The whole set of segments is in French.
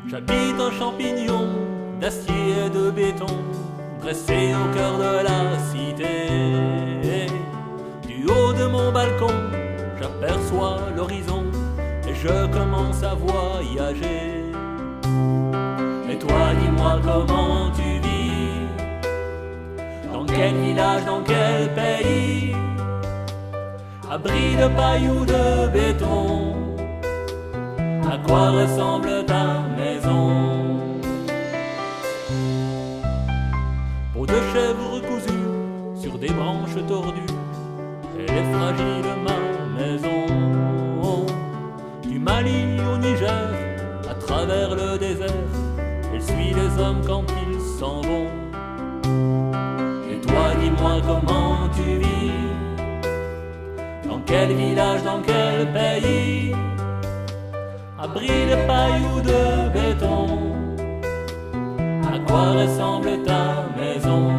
J'habite un champignon d'acier et de béton, dressé au cœur de la cité. Du haut de mon balcon, j'aperçois l'horizon et je commence à voyager. Et toi, dis-moi comment tu vis, dans quel village, dans quel pays, abri de paille ou de béton, à quoi ressemble ta maison? Peau de chèvre cousue sur des branches tordues, elle est fragile ma maison. Du Mali au Niger, à travers le désert, elle suit les hommes quand ils s'en vont. Et toi, dis-moi comment tu vis, dans quel village, dans quel pays, abri de paille ou de béton, à quoi ressemble ta maison?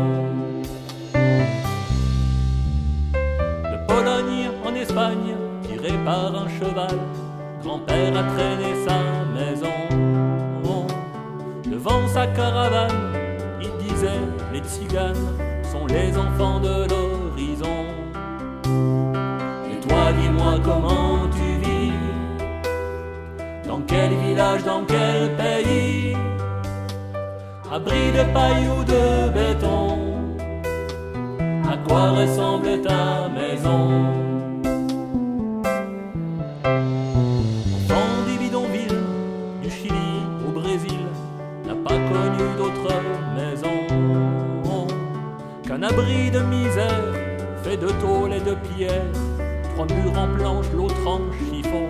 De Pologne en Espagne, tiré par un cheval, grand-père a traîné sa maison. Devant sa caravane, il disait, les tziganes sont les enfants de l'horizon. Et toi, dis-moi comment tu vis, dans quel village, dans quel pays, abri de paille ou de béton, à quoi ressemble ta maison? Enfant des bidonvilles, du Chili au Brésil, n'a pas connu d'autre maison qu'un abri de misère, fait de tôle et de pierre, 3 murs en planche, l'autre en chiffon.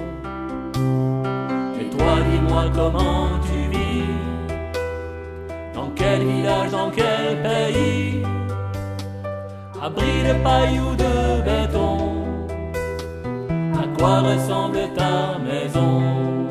Et toi, dis-moi comment tu vis, dans quel village, dans quel pays, abri de paille ou de béton, à quoi ressemble ta maison?